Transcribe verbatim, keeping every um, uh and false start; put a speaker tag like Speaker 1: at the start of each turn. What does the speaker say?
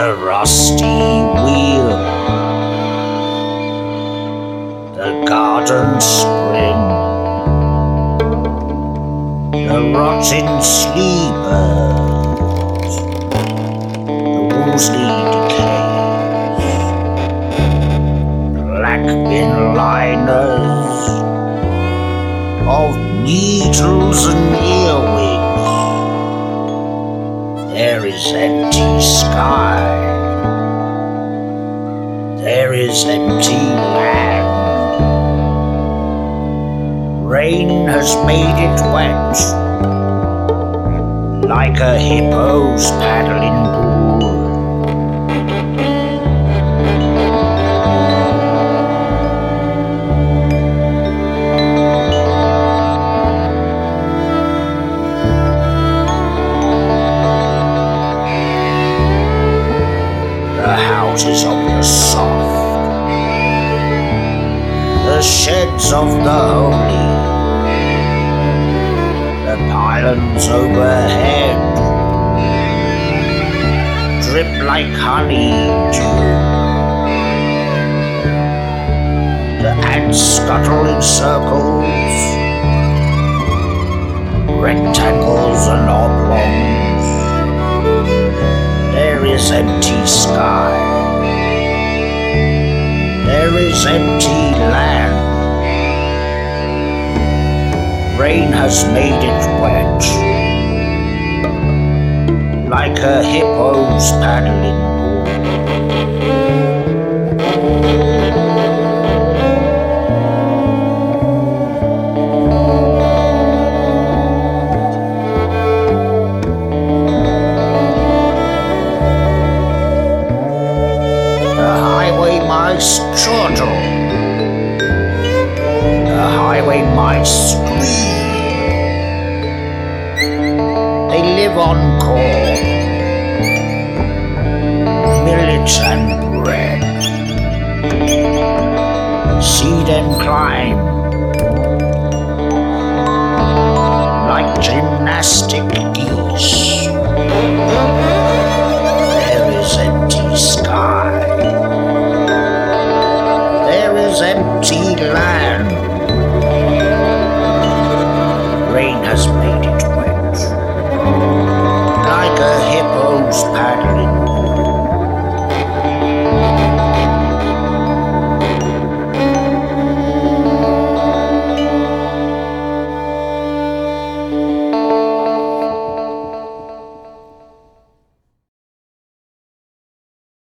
Speaker 1: the rusty wheel, the garden spring, the rotting sleepers, the Wolseley decays, black bin liners of needles and earwigs. There is empty sky, there is empty land. Rain has made it wet, like a hippo's paddling pool. The houses of the soft, the sheds of the holy, the pylons overhead drip like honey dew. The ants scuttle in circles, rectangles and oblongs. There is empty sky, there is empty land. Rain has made it wet, like a hippo's paddling mice chortle, the highway mice squeal. They live on corn, millet and bread. See them climb like gymnastic geese. There is empty sky, empty land. Rain has made it wet, like a hippo's paddle.